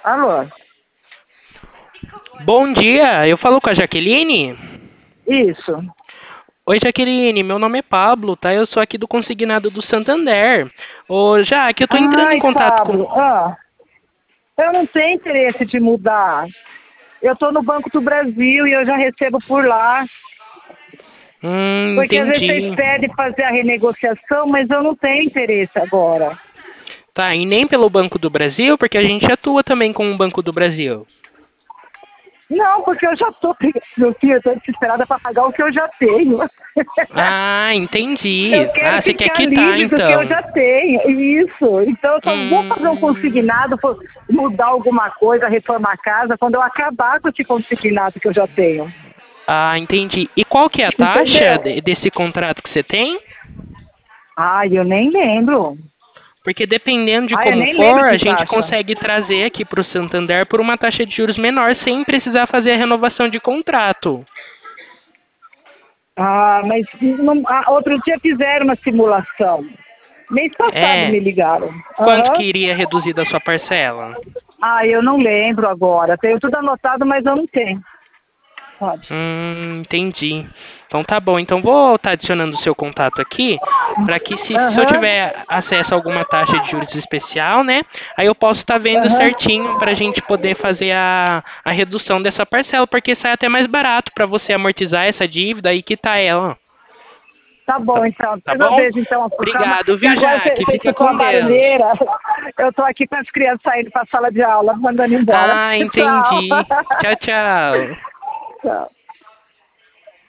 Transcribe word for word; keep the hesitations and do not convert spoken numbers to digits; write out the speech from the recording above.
Alô? Bom dia, eu falo com a Jaqueline. Isso. Oi, Jaqueline, meu nome é Pablo, tá? Eu sou aqui do Consignado do Santander. Ô, Jaque, eu tô entrando em Ai, contato com... Pablo, ah, eu não tenho interesse de mudar. Eu estou no Banco do Brasil e eu já recebo por lá. Hum, Porque às vezes vocês entendi. pedem fazer a renegociação, mas eu não tenho interesse agora. Tá, e nem pelo Banco do Brasil, porque a gente atua também com o Banco do Brasil. Não, porque eu já estou, meu filho, eu estou desesperada para pagar o que eu já tenho. Ah, entendi. Eu quero Ah, você quer ficar quitar, livre do que eu então. já tenho. Isso. Então eu só vou fazer um Hum... consignado, for mudar alguma coisa, reformar a casa, quando eu acabar com esse consignado que eu já tenho. Ah, entendi. E qual que é a taxa Entendeu? de- desse contrato que você tem? Ai, eu nem lembro. Porque dependendo de Ai, eu como nem lembro for, a que gente taxa. consegue trazer aqui para o Santander por uma taxa de juros menor, sem precisar fazer a renovação de contrato. Ah, mas não- ah, outro dia fizeram uma simulação. Mês passado É. me ligaram. Quanto que Aham. iria reduzir da sua parcela? Ah, eu não lembro agora. Tenho tudo anotado, mas eu não tenho. Pode. Hum, entendi. Então tá bom. Então vou estar adicionando o seu contato aqui, para que se, se eu Aham. tiver acesso a alguma taxa de juros especial, né? Aí eu posso estar vendo Aham. certinho para a gente poder fazer a, a redução dessa parcela, porque sai até mais barato para você amortizar essa dívida e quitar ela. Tá Tá, bom, então. tá Depois eu bom? vejo, então, com calma. Obrigado, E viu, agora você Jaque? você Fica escutou a com Deus. barulheira. Eu tô aqui com as crianças saindo para a sala de aula, mandando embora. Ah, Tchau. entendi. Tchau, tchau. Tchau.